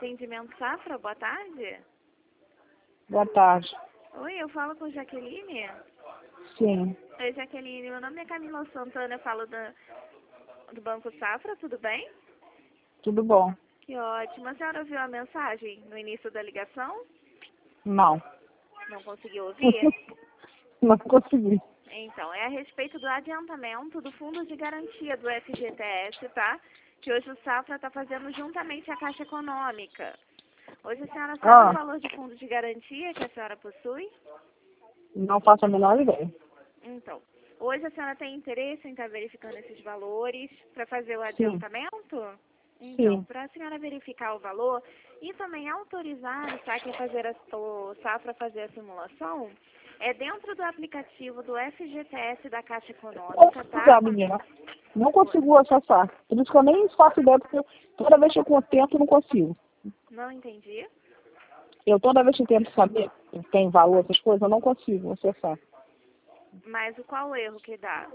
Atendimento Safra, boa tarde. Boa tarde. Oi, eu falo com Jaqueline. Sim, Oi, Jaqueline, meu nome é Camila Santana, eu falo do Banco Safra, tudo bem? tudo bom? Que ótimo. A senhora ouviu a mensagem no início da ligação? Não. Não conseguiu ouvir? Não consegui. Então, é a respeito do adiantamento do Fundo de Garantia do FGTS, tá? Que hoje o Safra está fazendo juntamente a Caixa Econômica. Hoje a senhora sabe o valor de fundo de garantia que a senhora possui? Não faço a menor ideia. Então, hoje a senhora tem interesse em estar verificando esses valores para fazer o Sim. adiantamento? Então, Sim. para a senhora verificar o valor e também autorizar o SAC a fazer o Safra fazer a simulação, é dentro do aplicativo do FGTS da Caixa Econômica, tá? Não, menina. Não consigo acessar. Por isso que eu nem faço ideia, porque toda vez que eu tento, não consigo. Não entendi. Toda vez que tento saber se tem valor, essas coisas, eu não consigo acessar. Mas qual o erro que dá?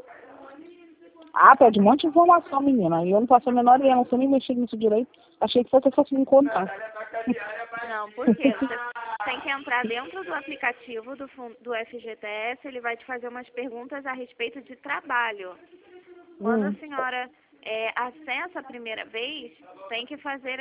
Pede um monte de informação, menina. E eu não faço a menor ideia, não sei nem mexer nisso direito. Achei que você fosse me contar. Não, por quê? Você tem que entrar dentro do aplicativo do FGTS, ele vai te fazer umas perguntas a respeito de trabalho. Quando a senhora acessa a primeira vez, tem que fazer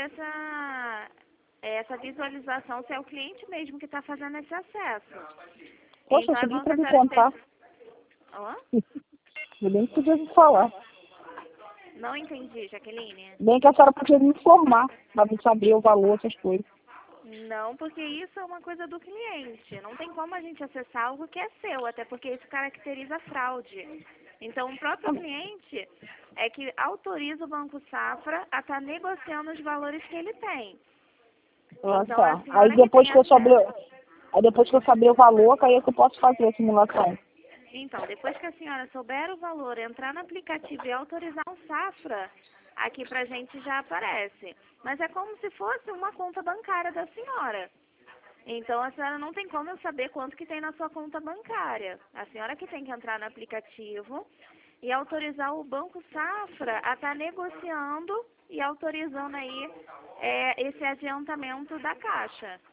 essa visualização, se é o cliente mesmo que está fazendo esse acesso. Poxa, Então, você é nem bom que pra a me senhora contar. Hã? Eu nem podia me falar. Não entendi, Jaqueline. Bem que a senhora podia me informar, pra me saber o valor, essas coisas. Não, porque isso é uma coisa do cliente. Não tem como a gente acessar algo que é seu, até porque isso caracteriza fraude. Então, o próprio cliente é que autoriza o Banco Safra a estar negociando os valores que ele tem. Então, a Tá. senhora que tem acesso... Aí depois que eu saber o valor, aí é que eu posso fazer a simulação. Então, depois que a senhora souber o valor, entrar no aplicativo e autorizar um Safra, aqui pra gente já aparece. Mas é como se fosse uma conta bancária da senhora. Então, a senhora não tem como eu saber quanto que tem na sua conta bancária. A senhora que tem que entrar no aplicativo e autorizar o Banco Safra a estar negociando e autorizando aí esse adiantamento da Caixa.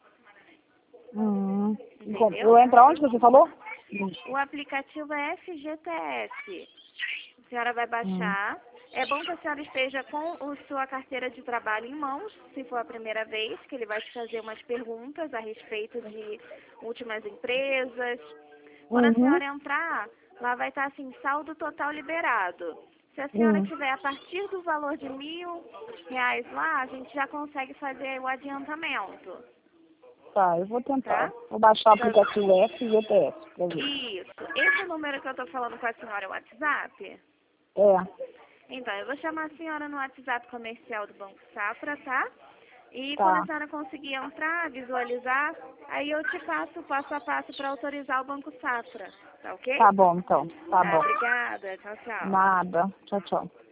Entendeu? Eu entro onde que você falou? O aplicativo é FGTS. A senhora vai baixar. É bom que a senhora esteja com a sua carteira de trabalho em mãos, se for a primeira vez, que ele vai te fazer umas perguntas a respeito de últimas empresas. Quando a senhora entrar, lá vai estar assim, saldo total liberado. Se a senhora tiver a partir do valor de R$ 1.000 lá, a gente já consegue fazer o adiantamento. Tá, eu vou tentar. Tá? Vou baixar o aplicativo FGTS pra ver. Isso. Esse número que eu estou falando com a senhora é o WhatsApp? É, Então, eu vou chamar a senhora no WhatsApp comercial do Banco Safra, tá? E tá. quando a senhora conseguir entrar, visualizar, aí eu te passo o passo a passo para autorizar o Banco Safra, tá ok? Tá bom, então. Tá bom. Obrigada. Tchau, tchau. Nada. Tchau, tchau.